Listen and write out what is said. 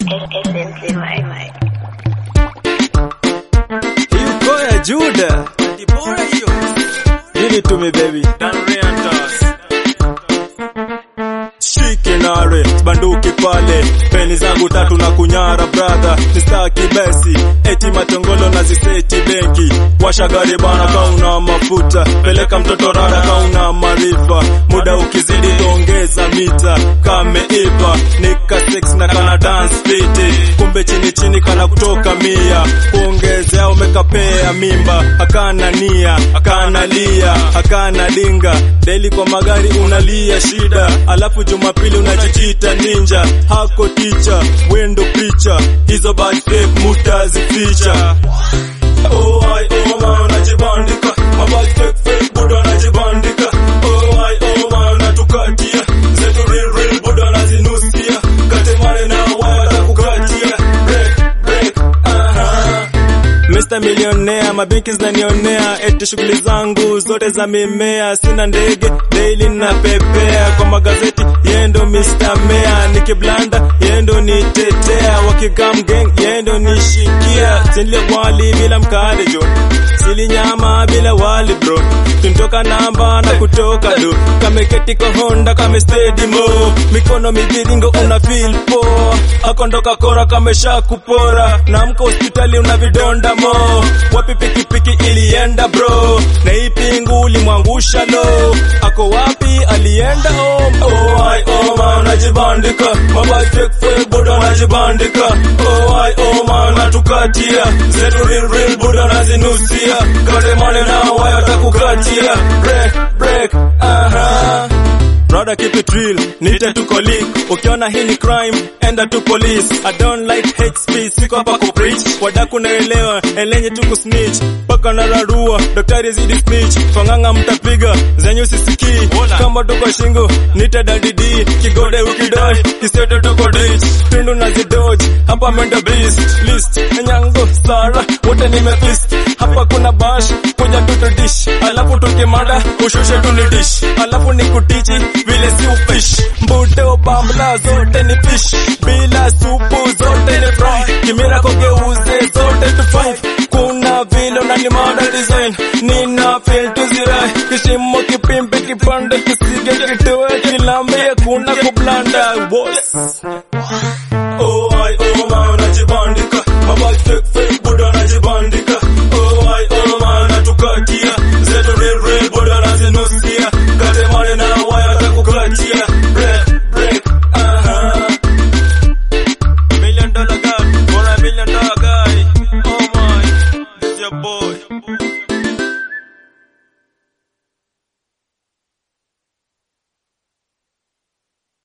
Koya Juda, give it to me baby. Shikinare, banduki pale, peni zangu tatu na kunyara brother. Nistaki besi, eti matongolo na ziseti benki. Washa gari bana kauna mafuta, peleka mtoto rada kauna marifa. Muda ukizidi tuongeza mita, kame ipa, nika sex na kana dance fiti. Kumbe chini chini kana kutoka mia, kuongezea umekapea mimba. Hakana nia, hakana lia, hakana dinga. Daily kwa magari unalia shida, alafu Jumapili unajikita ninja. Hako teacher, window preacher, hizo bad fake mutazificha. Oh man unajibandika, mabad fake buda unajibandika. Oh man unatukatia, zetu real buda unazinusia. Katemane na wala kukatia, break Mr. Millionaire, mabenki zinanionea, eti shughuli zangu zote za mimea. Sina ndege, daily na pepea. Kwa magazeti, yendo Mr. Mayor. Nikiblanda, yendo nitetea. Wakigam gang, yendo nishikia. Sinile wali bila mkade jo, sili nyama bila wali bro. Tuntoka namba na kutoka do, kameketi kwa Honda kame steady mo. Mikono miviringo una feel poa, akondoka kora kamesha kupora. Na mko hospitali una vidonda mo, wapi pikipiki ilienda bro. Na ipingu ulimwangusha lo, ako wapi alienda home. Oh man unajibandika, mabad fake buda unajibandika. Oh man unatukatia, zetu real buda unazinusia. Katemane na waya takukatia, break Brother keep it real, nite tu colleague. Ukiona hii ni crime, enda tu police. I don't like hate speech, siko hapa ku preach. Wadaku naelewa, elenye tu kusnitch. Paka nararua, daktari zidi snitch. Fanganga mtapiga, zenyu sisikii. Kama tuko shingo, nite dadidi. Kigode ukidai, kiseto tuko ditch. Tundu na zidoji, hapa menda beast list. Nyango, Sara, wote nimefist. Hapa kuna bash, kuja tuto dish. Alafu tukimada, ushushe tu ni dish. Alafu ni kutichi, vile si ufish. Mbude obambla zote ni fish, bila supu zote ni fry. Kimira kogeuze zote to five. Kuna vile unanimada design, nina feel to zirai. Kishimo kipimpe kipande, kisige kitoe kilambe. Kuna kublanda boss.